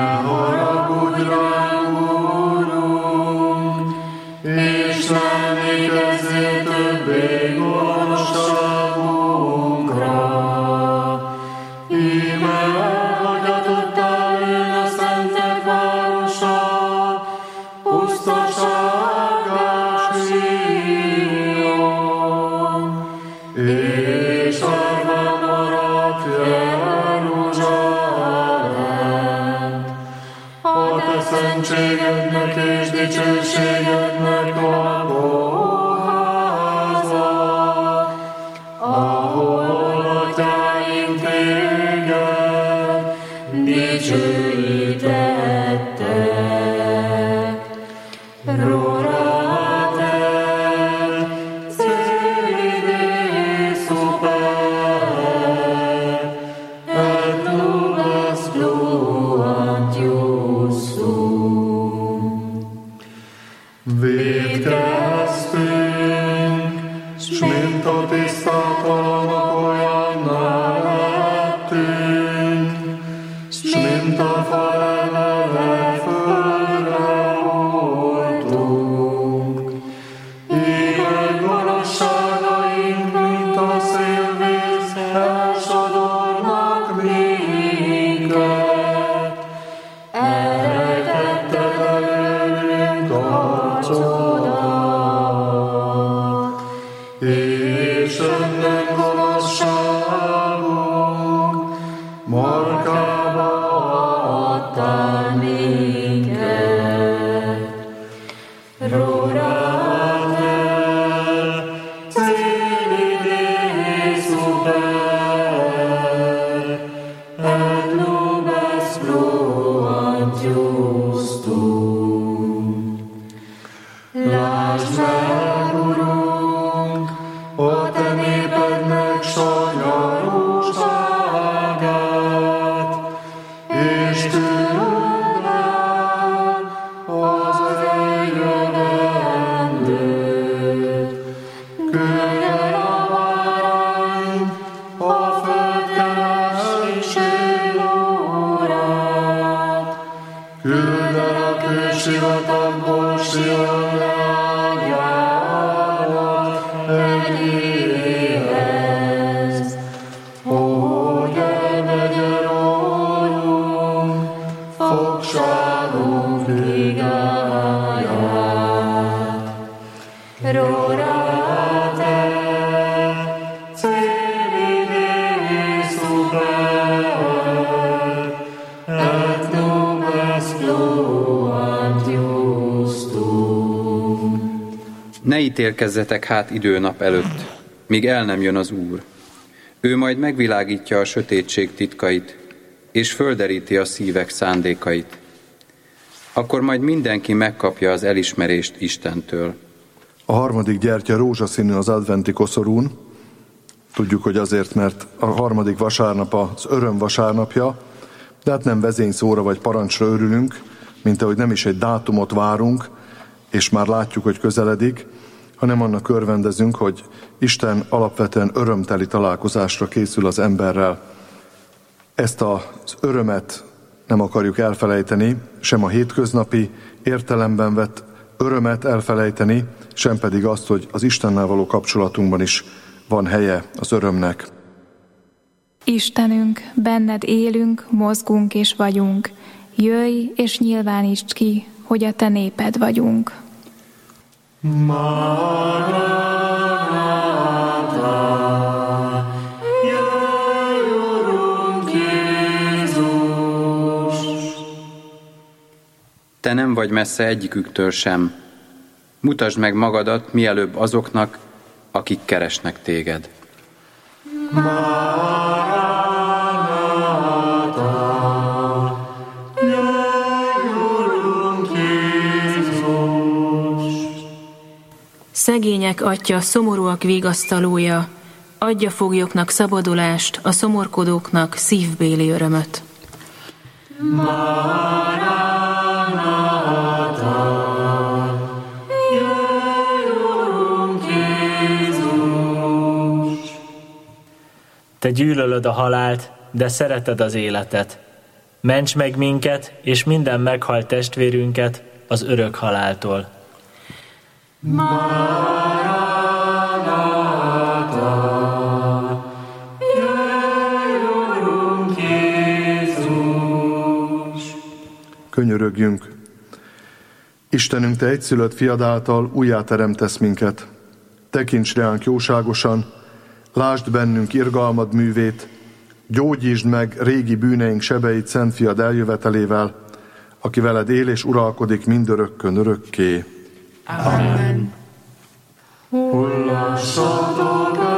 haragudj ránk, Úrunk, és ne emlékezzél többé gonoszságunkra. Íme elhagyatottá ül a szentek városa, pusztasággá Sion, és árván maradt Jeruzsálem. A te szentségednek és dicsőségednek lakóháza, ahol atyáink téged dicsőítettek. Rorate, Celi super, et nubes fluant iusum. Vétkeztünk, s mint a tisztátalanok olyanná lettünk, s mint a falevelek földre voltunk. Élet gonoszságaink, mint a szélvíz, elsodornak minket. Elrejtetted előlünk arcodat, és önnek gonoszságunk markába adtál minket. Rorate, Celi super, et nubes fluant justum. Lásd meg, Urunk, a te népednek sanyarúságát, és küld el az eljövetendőt. Küld el a váraink a földkereséség órát. Küld el a kősivatagból Sion leányának egyéhez, hogy elvegye rólunk fogságunk igáját. Rorate, Celi super, et nubes fluant justum. Ne ítélkezzetek hát időnap előtt, míg el nem jön az Úr. Ő majd megvilágítja a sötétség titkait, és földeríti a szívek szándékait. Akkor majd mindenki megkapja az elismerést Istentől. A harmadik gyertya rózsaszínű az adventi koszorún. Tudjuk, hogy azért, mert a harmadik vasárnap az öröm vasárnapja, de hát nem vezényszóra vagy parancsra örülünk, mint ahogy nem is egy dátumot várunk, és már látjuk, hogy közeledik, hanem annak örvendezünk, hogy Isten alapvetően örömteli találkozásra készül az emberrel. Ezt az örömet nem akarjuk elfelejteni, sem a hétköznapi értelemben vett örömet elfelejteni, sem pedig azt, hogy az Istennel való kapcsolatunkban is van helye az örömnek. Istenünk, benned élünk, mozgunk és vagyunk. Jöjj és nyilvánítsd ki, hogy a te néped vagyunk. Te nem vagy messze egyiküktől sem. Mutasd meg magadat mielőbb azoknak, akik keresnek téged. Szegények atya, szomorúak vigasztalója, adja foglyoknak szabadulást, a szomorkodóknak szívbéli örömöt. Te gyűlölöd a halált, de szereted az életet. Ments meg minket és minden meghalt testvérünket az örök haláltól. Könyörögjünk! Istenünk, Te egyszülött fiad által újjáteremtesz minket. Tekints ránk jóságosan, lásd bennünk irgalmad művét, gyógyítsd meg régi bűneink sebeit szent fiad eljövetelével, aki veled él és uralkodik mindörökkön örökké. Amen. Hullassatok